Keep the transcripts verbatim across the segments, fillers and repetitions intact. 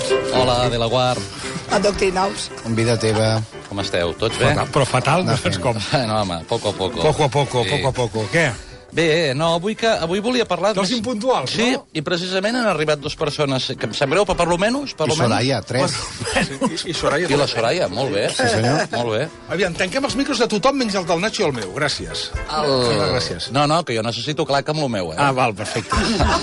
Hola, de la Guard. Adoctrinaus. En vida teva. Com esteu? Tots bé? Fatal, però fatal, no saps com. No, home, poco a poco. Poco a poco, Sí. poco a poco. Què? Bé, no, avui, que, avui volia parlar... Dels impuntuals, sí, no? i precisament han arribat dues persones que em sap greu, però per lo menys... Per I lo menys- Soraya, tres. I, i Soraya... I la Soraya, molt bé. Sí, senyor. Molt bé. Aviam, tanquem els micros de tothom menys el del Nacho i el meu. Gràcies. El... Gràcies. No, no, que jo necessito clar que amb el meu, eh? Ah, val, perfecte.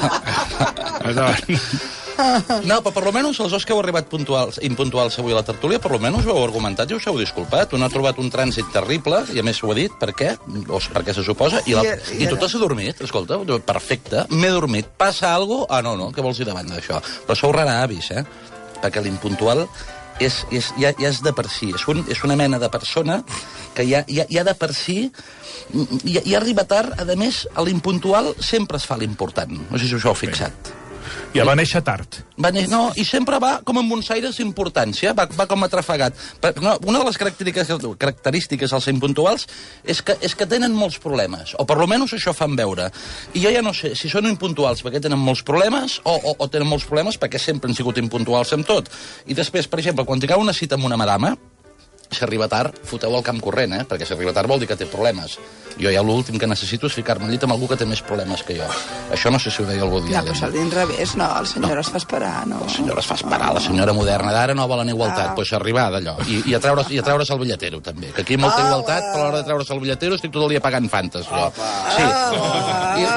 Endavant. No, però per lo menys els dos que heu arribat puntuals, impuntuals avui a la tertúlia, per lo menys ho heu argumentat i us heu disculpat. Un ha trobat un trànsit terrible, i a més ho ha dit, per què? O per què se suposa? I, la... I- i- I tu t'has adormit, escolta, perfecte, m'he dormit. Passa alguna cosa? Ah, no, no, què vols dir davant d'això? Però sou rara avis, eh? Perquè l'impuntual és, és, ja, ja és de per si. És, un, és una mena de persona que ja, ja, ja de per si ja, ja arriba tard. A més, a l'impuntual sempre es fa l'important. No sé si us heu fixat. Ja va néixer tard. Va, ne- no, i sempre va com amb uns aires d'importància, va, va com atrafegat. Per, no, una de les característiques, característiques dels impuntuals és que, és que tenen molts problemes, o per lo menys això fan veure. I jo ja no sé si són impuntuals perquè tenen molts problemes o, o, o tenen molts problemes perquè sempre han sigut impuntuals amb tot. I després, per exemple, quan tingueu una cita amb una madama, si arriba tard, foteu el camp corrent, eh? Perquè si arriba tard vol dir que té problemes. Jo ja l'últim que necessito és ficar-me al llit amb algú que té més problemes que jo. Això no sé si ho deia algú dia. Ja, però s'ha dit revés, no? El senyor es fa esperar, no? La senyora es fa esperar, la senyora moderna d'ara no volen igualtat, doncs pues arribar d'allò. I, i, a treure's, I a treure's el bitlletero, també. Que aquí hi ha molta Ah, igualtat, però a l'hora de treure's el bitlletero estic tot el dia pagant fantes, jo. Sí. Ah. I,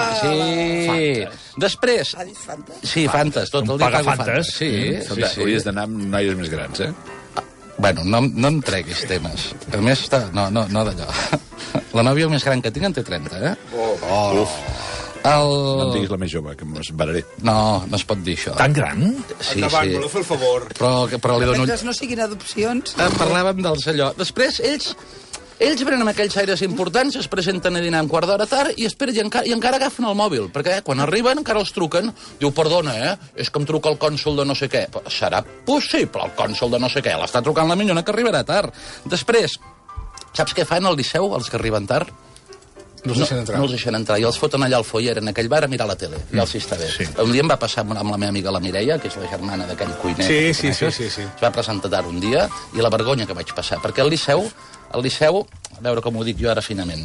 sí. Després... Ha dit Fanta? Sí, fantes, tot el dia Paga pago fantes. fantes. Sí, sí, sí. Hauries d'anar amb noies més grans, eh? Bueno, no, no em treguis temes. A més, està... no, no, no d'allò. La nòvia més gran que tinc en té trenta, eh? Oh, Uf. El... No em diguis la més jove, que m'esbararé. No, no es pot dir això. Tan gran? Sí, Endavant, sí. voleu fer el favor. Però, però li dono... Mentre no siguin adopcions... Eh, parlàvem dels allò. Després, ells... Ells venen amb aquells aires importants, es presenten a dinar un quart d'hora tard i, espera, i, encara, i encara agafen el mòbil, perquè eh, quan arriben encara els truquen. Diu, perdona, eh, és que em truca el cònsol de no sé què. Però serà possible, el cònsol de no sé què? L'està trucant la minyona que arribarà tard. Després, saps què fan al Liceu, els que arriben tard? No els deixen entrar. No els deixen entrar, i els foten allà al foyer, en aquell bar, a mirar la tele. Ja els hi està bé. Sí. Un dia em va passar amb, amb la meva amiga la Mireia, que és la germana d'aquell cuiner. Sí, que sí, sí, coneixes. sí, sí. Es va presentar tard un dia, i la vergonya que vaig passar, perquè al Liceu, al Liceu, a veure com ho dic jo ara finament.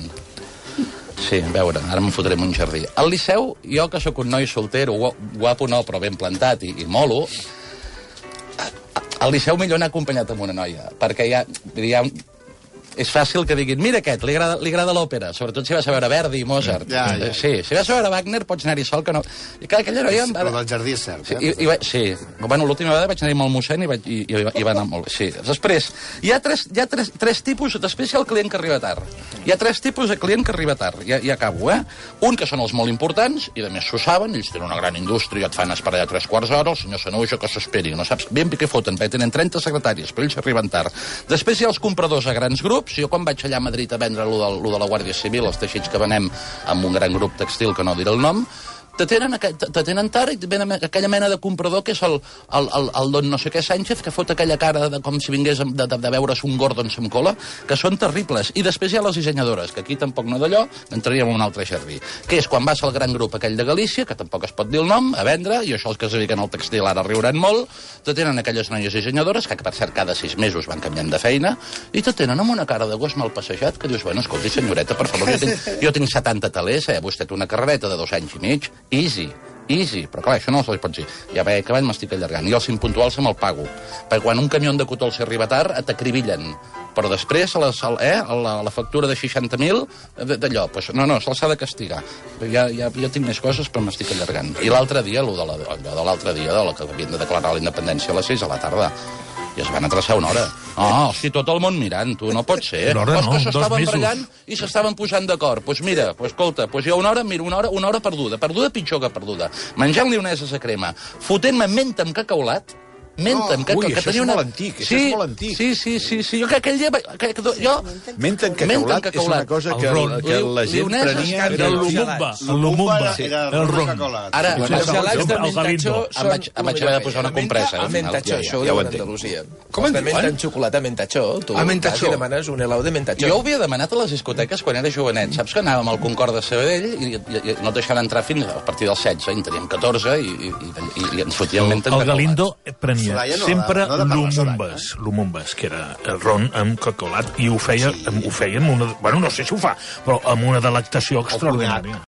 Sí, a veure, ara me'n fotrem un jardí. Al Liceu, jo que sóc un noi soltero, gua- guapo no, però ben plantat i, i molo, al Liceu millor anar acompanyat amb una noia, perquè hi ha, hi ha és fàcil que diguin, mira aquest, li agrada, li agrada l'òpera, sobretot si vas a veure Verdi i Mozart. Ja, ja. Sí, si vas a veure Wagner pots anar-hi sol, que no... I clar, aquella noia... em va- Però del jardí és cert, Sí, eh? i, i va, sí. Bueno, l'última vegada vaig anar-hi amb el mossèn i, vaig, i, i, i va anar molt bé. Sí. Després, hi ha, tres, hi ha tres, tres tipus, després hi ha el client que arriba tard. Hi ha tres tipus de client que arriba tard, ja, ja acabo, eh? Un que són els molt importants, i de més s'ho saben, ells tenen una gran indústria, et fan esperar ja tres quarts d'hora, el senyor Sanuja que s'esperi, no saps ben què foten, perquè tenen trenta secretaris, però ells arriben tard. Després hi ha els compradors a grans grups, jo quan vaig allà a Madrid a vendre lo de, lo de la Guàrdia Civil, els teixits que venem amb un gran grup textil, que no diré el nom, te tenen, te tenen tard i te venen aquella mena de comprador que és el, el, el, el don no sé què Sánchez, que fot aquella cara de, com si vingués de, de, de veure's un Gordon amb cola, que són terribles. I després hi ha les dissenyadores, que aquí tampoc no d'allò, entraríem en un altre jardí, que és quan vas al gran grup aquell de Galícia, que tampoc es pot dir el nom, a vendre, i això els que es dediquen al textil ara riuran molt, te tenen aquelles noies dissenyadores, que per cert cada sis mesos van canviant de feina, i te tenen amb una cara de gos mal passejat, que dius, bueno, escolti, senyoreta, per favor, jo tinc, jo tinc setanta talers, eh? Vostè té una carrereta de dos anys i mig, easy, easy, però clar, això no se li pot dir. Ja veig que m'estic allargant. I els impuntuals amb el pago. Perquè quan un camió de cotó s'hi arriba tard, t'acribillen. Però després, a, les, eh, a la, a la factura de seixanta mil, d'allò, pues, no, no, se'ls ha de castigar. Ja, ja, jo tinc més coses, però m'estic allargant. I l'altre dia, allò de la- allò de l'altre dia, de la que havien de declarar la independència a les sis a la tarda, i es van atrasar una hora. Oh, hosti, tot el món mirant, tu, no pot ser. Una hora Els no, que dos s'estaven mesos. barallant i s'estaven posant d'acord. Doncs pues mira, pues escolta, pues jo una hora, mira, una hora, una hora perduda, perduda pitjor que perduda. Menjant lioneses a crema, fotent-me menta amb cacaulat, menta amb Oh, ui, cacaulat. això és molt antic, això és molt antic. Sí, sí, sí, sí, jo que aquell dia... Que, que, jo, Menta en cacaulat és una cosa que, El ron. que la gent Lioneses, prenia... Era el Lumumba. El Lumumba. El ron. Ara, Sí, ara, sí, ara, el ara, Galindo. em vaig, em vaig haver de posar una compressa. A al final. mentachó, això ho ja ho diuen a entenc. Andalusia. Com en Els de menta diuen? en xocolata a mentachó. Tu A mentachó. vas i demanes un helau de mentachó. Jo ho havia demanat a les discoteques quan era jovenet. Saps que anàvem al Concord de Sabadell i, i, i no et deixaven entrar fins a partir dels setze, i en teníem catorze i, i, i, i ens fotíem El, menta amb el cacaulat. Galindo prenia tenia Soraya no sempre ha- no ha de parlar, Lumumbes, Lumumbes, que era el ron amb cocolat, i ho feia, ho feia amb una... Bueno, no sé si ho fa, però amb una delectació extraordinària.